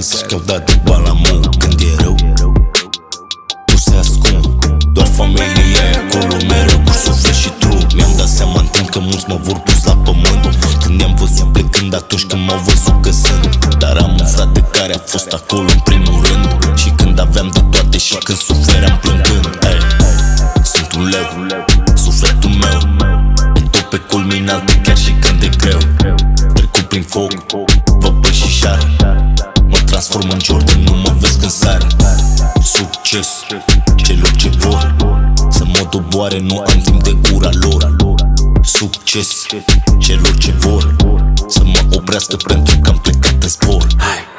zici că-au dat de balamul când e rău. Tu se ascund, doar familia e acolo mereu cu suflet și trup. Mi-am dat seama în timp că mulți mă vor pus la pământ când i-am văzut plecând atunci când m-au văzut că sunt. Dar am un frate care a fost acolo în primul rând și când aveam de toate și când sufeream plângând. Sunt un leu, sufletul meu e tot pe culminate chiar și când e greu. Trecut prin foc, văpăi și șară, mă transform în Jordan, nu mă vezi când sară. Succes celor ce vor să mă doboare, nu am timp de ura lor. Succes celor ce vor să mă oprească pentru că am plecat în zbor. Hai!